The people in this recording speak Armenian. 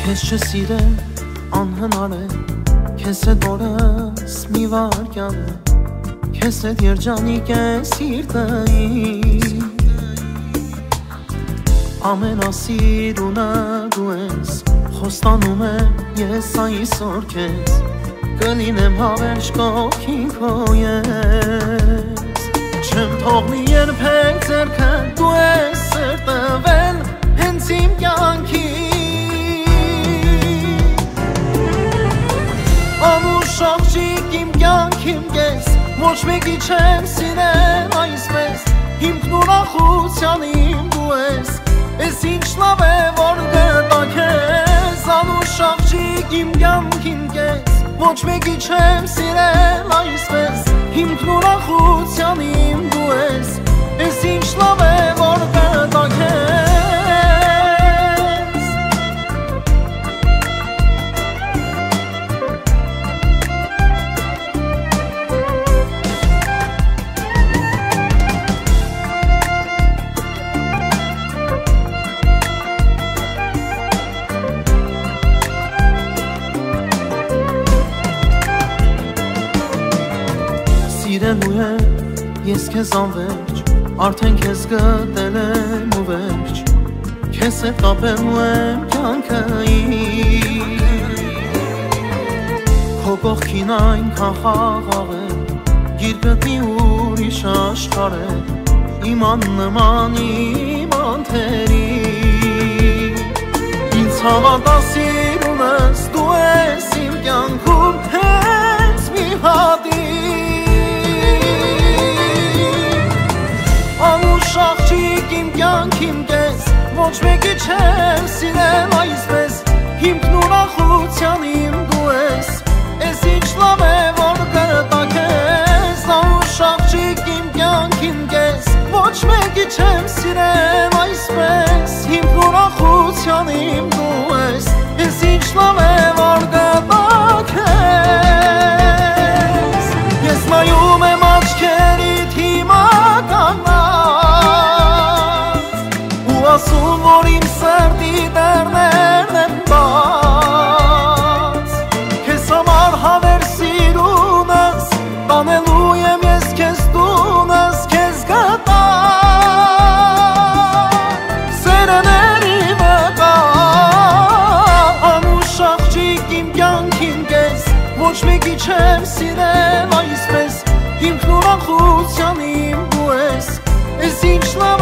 Քեզ չսիրել անհնար է, քեզ հետ օրս մի վարքյան է, քեզ հետ երջանիկ է սիրտը իմ, ամենասիրունը դու ես, խոստանում եմ ես այսօր քեզ, կլինեմ հավերժ կողքին քո ես, չեմ թողնի երբեք ձեռքը, դու ես սրտվել հենց իմ կյանքին, Աղջիկ իմ կյանքիմ կես, ոչ մեկի չեմ սիրել այսպես, հիմքն ուրախության իմ դու ես, ես ինչ լավ է որ գտա քեզ, անուշ աղջիկ իմ կյանքիմ կես, ոչ մեկի չեմ սիրել այսպես, հիմքն ուրախության իմ դու ես, ես ինչ լավ է որ գտա քեզ Սիրելու եմ ես քեզ անվերջ, արդեն քեզ գտել եմ ու վերջ, քեզ հետ կապելու եմ կյանքը իմ, քո կողքին այնքան խաղաղ է, գիրկըտնի ուրիշ աշխարհ է, իմ աննման իմ անթերի, ինձ հավատա սիրունս դու ես իմ կյանքում հենց մի հատի Աղջիկ իմ կյանքիմ կես, ոչ մեկի չեմ սիրել այսպես, հիմքն ուրախության իմ դու ես, ես ինչ լավ է որ գտա քեզ, աղջիկ իմ կյանքիմ կես, ոչ մեկի չեմ սիրել այսպես, հիմքն ուրախության իմ դու ես, ես ինչ լավ է որ գտա քեզ, ես նայում եմ աչքերիդ հիմա ասում որ իմ սրտի դռներն են բաց, քեզ համար հավեր սիրունս, տանելու եմ ես քեզ տունս, քեզ գտա սերների վրա, անուշ աղջիկ իմ կյանքին կես, ոչ մեկի չեմ սիրել այսպես, հիմքն ուրախության իմ դու ես, ես ինչ լավ